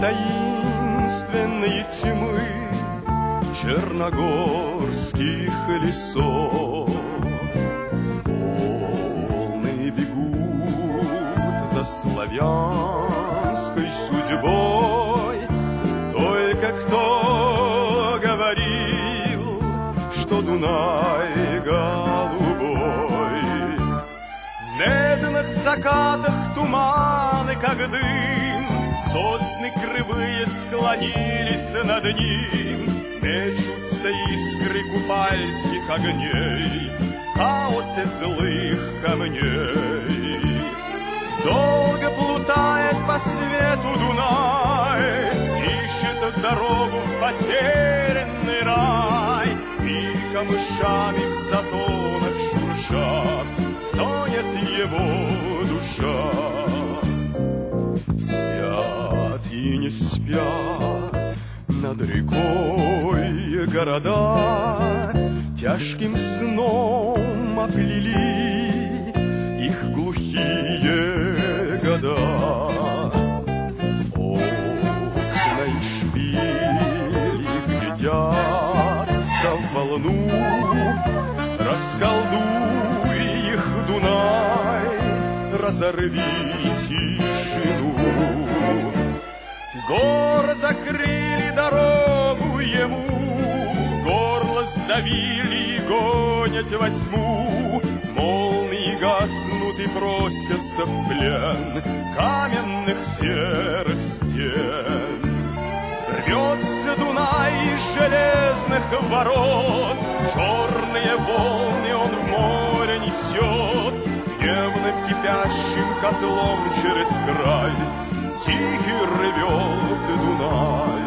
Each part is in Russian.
таинственной тьмы черногорских лесов волны бегут за славянской судьбой. Только кто говорил, что Дунай голубой? В медных закатах туманы, как дым, сосны кривые склонились над ним. Мечутся искры купальских огней в хаосе злых камней. Долго плутает по свету Дунай, ищет дорогу в потерянный рай. И камышами в затонах шуршат, стонет его душа. Спят и не спят над рекой города, тяжким сном оплели их глухие года. Окна и шпили глядятся в волну, расколдуй их, Дунай, разорви тишину. Горы закрыли дорогу ему, горло сдавили и гонят во тьму. Молнии гаснут и просятся в плен каменных серых стен. Рвется Дунай из железных ворот, черные волны он в море несет. Гневным кипящим котлом через край тихий ревет Дунай.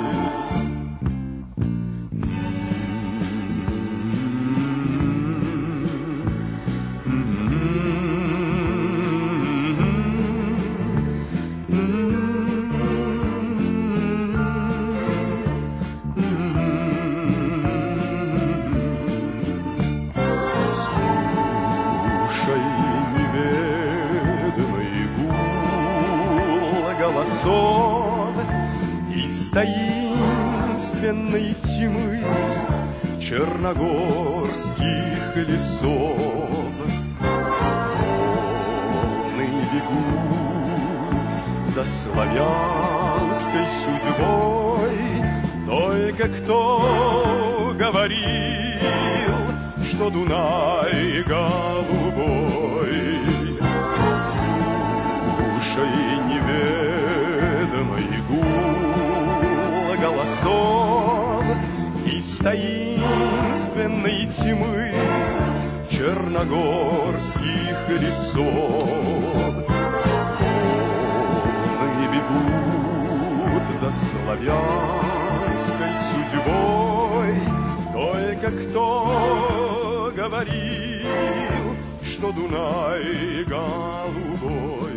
Слушай, неведомый гул голосов из таинственной тьмы черногорских лесов. Волны бегут за славянской судьбой. Только кто говорил, что Дунай голубой? Слушай, неведомый гул голосов из таинственной тьмы черногорских лесов. Волны бегут за славянской судьбой. Только кто говорил, что Дунай голубой?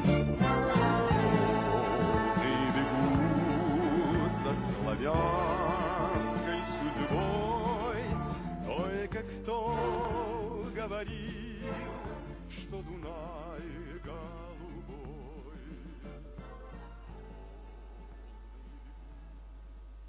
Волны бегут за славянской судьбой. Только кто говорил, что Дунай голубой?